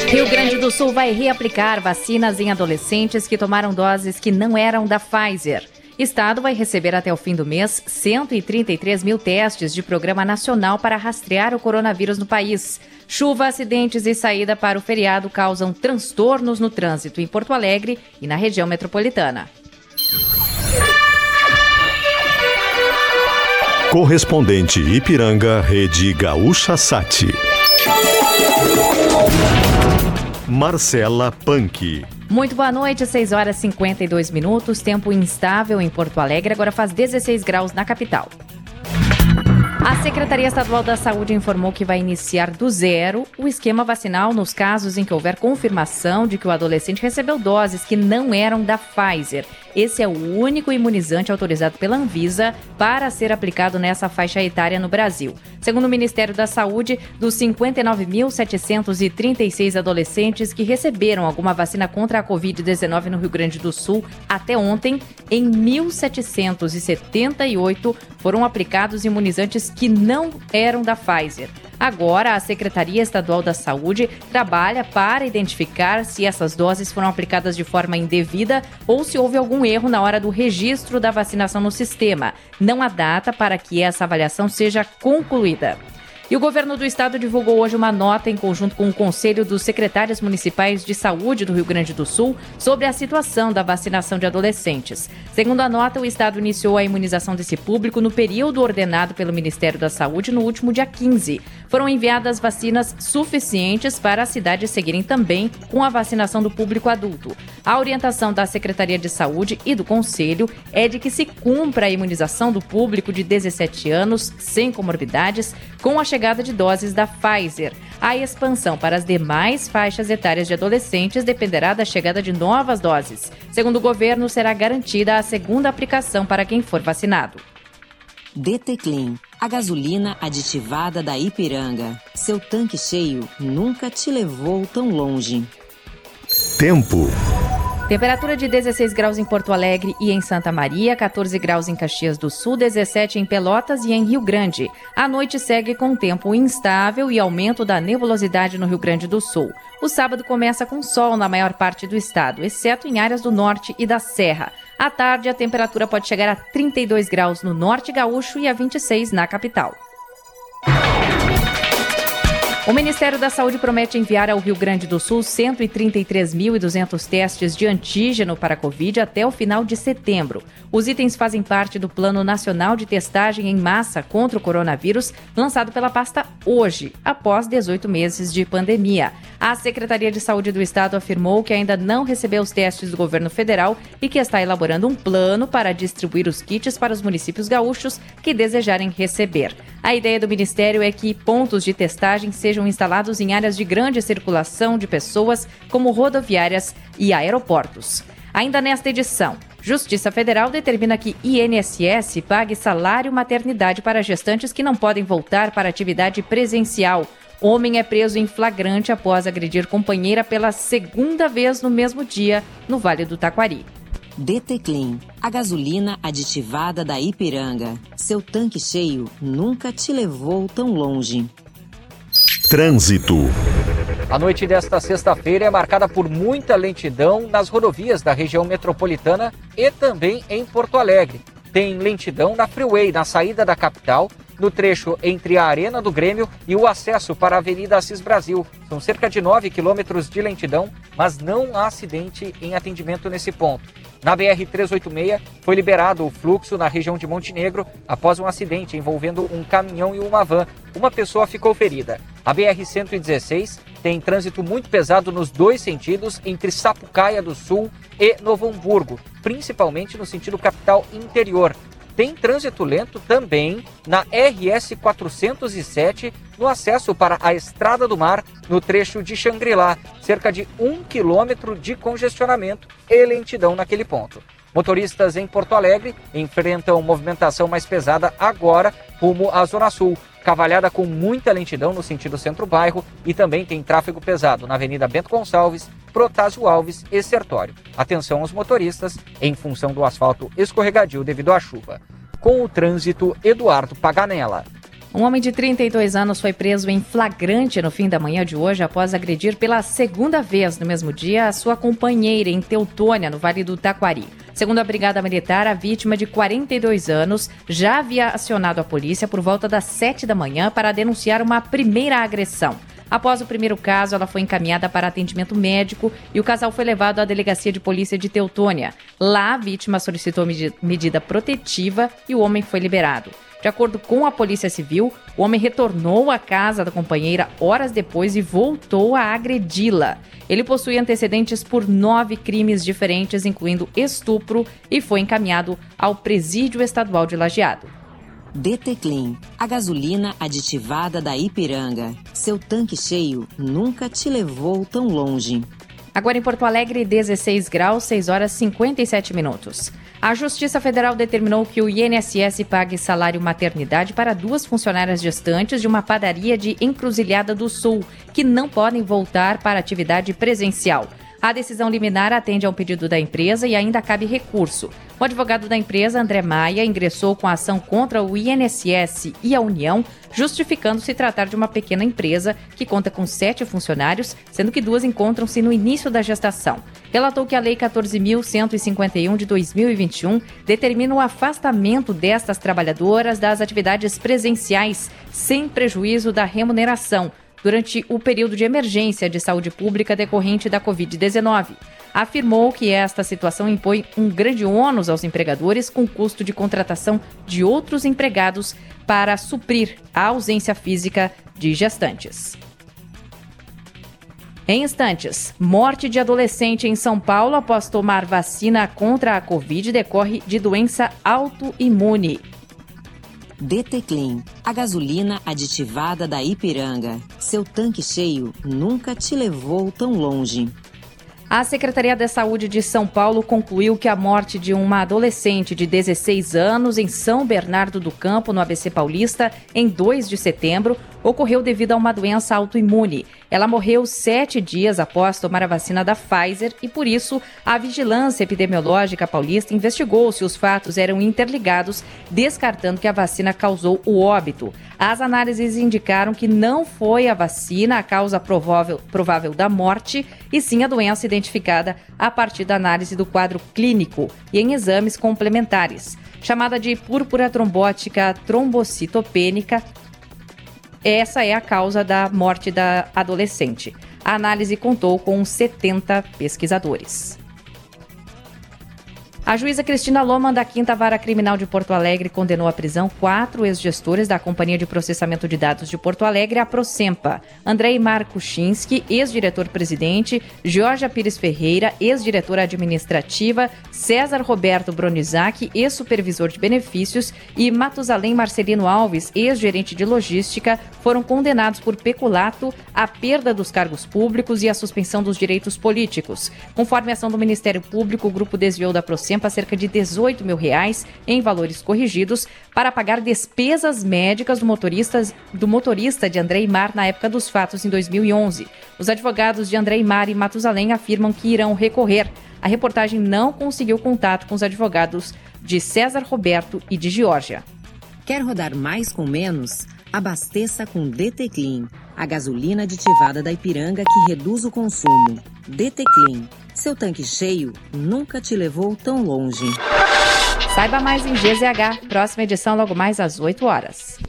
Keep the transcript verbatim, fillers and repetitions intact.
Rio Grande do Sul vai reaplicar vacinas em adolescentes que tomaram doses que não eram da Pfizer. Estado vai receber até o fim do mês cento e trinta e três mil testes de programa nacional para rastrear o coronavírus no país. Chuva, acidentes e saída para o feriado causam transtornos no trânsito em Porto Alegre e na região metropolitana. Correspondente Ipiranga, Rede Gaúcha Sat. Marcela Punk. Muito boa noite, seis horas e cinquenta e dois minutos, tempo instável em Porto Alegre, agora faz dezesseis graus na capital. A Secretaria Estadual da Saúde informou que vai iniciar do zero o esquema vacinal nos casos em que houver confirmação de que o adolescente recebeu doses que não eram da Pfizer. Esse é o único imunizante autorizado pela Anvisa para ser aplicado nessa faixa etária no Brasil. Segundo o Ministério da Saúde, dos cinquenta e nove mil setecentos e trinta e seis adolescentes que receberam alguma vacina contra a covid dezenove no Rio Grande do Sul até ontem, em mil setecentos e setenta e oito foram aplicados imunizantes que não eram da Pfizer. Agora, a Secretaria Estadual da Saúde trabalha para identificar se essas doses foram aplicadas de forma indevida ou se houve algum erro na hora do registro da vacinação no sistema. Não há data para que essa avaliação seja concluída. E o governo do estado divulgou hoje uma nota em conjunto com o Conselho dos Secretários Municipais de Saúde do Rio Grande do Sul sobre a situação da vacinação de adolescentes. Segundo a nota, o estado iniciou a imunização desse público no período ordenado pelo Ministério da Saúde no último dia quinze. Foram enviadas vacinas suficientes para as cidades seguirem também com a vacinação do público adulto. A orientação da Secretaria de Saúde e do Conselho é de que se cumpra a imunização do público de dezessete anos, sem comorbidades, com a chegada de doses da Pfizer. A expansão para as demais faixas etárias de adolescentes dependerá da chegada de novas doses. Segundo o governo, será garantida a segunda aplicação para quem for vacinado. D T Clean, a gasolina aditivada da Ipiranga. Seu tanque cheio nunca te levou tão longe. Tempo. Temperatura de dezesseis graus em Porto Alegre e em Santa Maria, catorze graus em Caxias do Sul, dezessete em Pelotas e em Rio Grande. A noite segue com tempo instável e aumento da nebulosidade no Rio Grande do Sul. O sábado começa com sol na maior parte do estado, exceto em áreas do norte e da Serra. À tarde, a temperatura pode chegar a trinta e dois graus no norte gaúcho e a vinte e seis na capital. O Ministério da Saúde promete enviar ao Rio Grande do Sul cento e trinta e três mil e duzentos testes de antígeno para a Covid até o final de setembro. Os itens fazem parte do Plano Nacional de Testagem em Massa contra o coronavírus, lançado pela pasta hoje, após dezoito meses de pandemia. A Secretaria de Saúde do Estado afirmou que ainda não recebeu os testes do governo federal e que está elaborando um plano para distribuir os kits para os municípios gaúchos que desejarem receber. A ideia do Ministério é que pontos de testagem sejam instalados em áreas de grande circulação de pessoas, como rodoviárias e aeroportos. Ainda nesta edição, Justiça Federal determina que I N S S pague salário maternidade para gestantes que não podem voltar para atividade presencial. Homem é preso em flagrante após agredir companheira pela segunda vez no mesmo dia, no Vale do Taquari. D T Clean, a gasolina aditivada da Ipiranga. Seu tanque cheio nunca te levou tão longe. Trânsito. A noite desta sexta-feira é marcada por muita lentidão nas rodovias da região metropolitana e também em Porto Alegre. Tem lentidão na Freeway, na saída da capital, no trecho entre a Arena do Grêmio e o acesso para a Avenida Assis Brasil. São cerca de nove quilômetros de lentidão, mas não há acidente em atendimento nesse ponto. Na B R trezentos e oitenta e seis foi liberado o fluxo na região de Montenegro após um acidente envolvendo um caminhão e uma van. Uma pessoa ficou ferida. A B R cento e dezesseis tem trânsito muito pesado nos dois sentidos entre Sapucaia do Sul e Novo Hamburgo, principalmente no sentido capital interior. Tem trânsito lento também na R S quatrocentos e sete, no acesso para a Estrada do Mar, no trecho de Xangri-Lá, cerca de um quilômetro de congestionamento e lentidão naquele ponto. Motoristas em Porto Alegre enfrentam movimentação mais pesada agora rumo à Zona Sul, cavalhada com muita lentidão no sentido centro-bairro e também tem tráfego pesado na Avenida Bento Gonçalves, Protásio Alves e Sertório. Atenção aos motoristas em função do asfalto escorregadio devido à chuva. Com o trânsito, Eduardo Paganella. Um homem de trinta e dois anos foi preso em flagrante no fim da manhã de hoje após agredir pela segunda vez no mesmo dia a sua companheira em Teutônia, no Vale do Taquari. Segundo a Brigada Militar, a vítima de quarenta e dois anos já havia acionado a polícia por volta das sete da manhã para denunciar uma primeira agressão. Após o primeiro caso, ela foi encaminhada para atendimento médico e o casal foi levado à delegacia de polícia de Teutônia. Lá, a vítima solicitou medida protetiva e o homem foi liberado. De acordo com a Polícia Civil, o homem retornou à casa da companheira horas depois e voltou a agredi-la. Ele possui antecedentes por nove crimes diferentes, incluindo estupro, e foi encaminhado ao Presídio Estadual de Lajeado. D T Clean, a gasolina aditivada da Ipiranga. Seu tanque cheio nunca te levou tão longe. Agora em Porto Alegre, dezesseis graus, seis horas e cinquenta e sete minutos. A Justiça Federal determinou que o I N S S pague salário maternidade para duas funcionárias gestantes de uma padaria de Encruzilhada do Sul, que não podem voltar para a atividade presencial. A decisão liminar atende a um pedido da empresa e ainda cabe recurso. O advogado da empresa, André Maia, ingressou com a ação contra o I N S S e a União, justificando se tratar de uma pequena empresa que conta com sete funcionários, sendo que duas encontram-se no início da gestação. Relatou que a Lei quatorze mil cento e cinquenta e um de dois mil e vinte e um determina o afastamento destas trabalhadoras das atividades presenciais, sem prejuízo da remuneração, durante o período de emergência de saúde pública decorrente da covid dezenove. Afirmou que esta situação impõe um grande ônus aos empregadores com custo de contratação de outros empregados para suprir a ausência física de gestantes. Em instantes, morte de adolescente em São Paulo após tomar vacina contra a Covid decorre de doença autoimune. D T Clean, a gasolina aditivada da Ipiranga. Seu tanque cheio nunca te levou tão longe. A Secretaria da Saúde de São Paulo concluiu que a morte de uma adolescente de dezesseis anos em São Bernardo do Campo, no A B C Paulista, em dois de setembro, ocorreu devido a uma doença autoimune. Ela morreu sete dias após tomar a vacina da Pfizer e, por isso, a Vigilância Epidemiológica Paulista investigou se os fatos eram interligados, descartando que a vacina causou o óbito. As análises indicaram que não foi a vacina a causa provável, provável da morte, e sim a doença identificada a partir da análise do quadro clínico e em exames complementares. Chamada de púrpura trombótica trombocitopênica, essa é a causa da morte da adolescente. A análise contou com setenta pesquisadores. A juíza Cristina Loman, da quinta Vara Criminal de Porto Alegre, condenou à prisão quatro ex-gestores da Companhia de Processamento de Dados de Porto Alegre, a Procempa. Andrei Mar Kuchinski, ex-diretor-presidente, Georgia Pires Ferreira, ex-diretora administrativa, César Roberto Bronizac, ex-supervisor de benefícios, e Matusalém Marcelino Alves, ex-gerente de logística, foram condenados por peculato, a perda dos cargos públicos e a suspensão dos direitos políticos. Conforme a ação do Ministério Público, o grupo desviou da Procempa cerca de dezoito mil reais em valores corrigidos para pagar despesas médicas do motorista, do motorista de Andrei Mar na época dos fatos em dois mil e onze. Os advogados de Andrei Mar e Matusalém afirmam que irão recorrer. A reportagem não conseguiu contato com os advogados de César Roberto e de Geórgia. Quer rodar mais com menos? Abasteça com D T Clean, a gasolina aditivada da Ipiranga que reduz o consumo. D T Clean. Seu tanque cheio nunca te levou tão longe. Saiba mais em G Z H. Próxima edição logo mais às oito horas.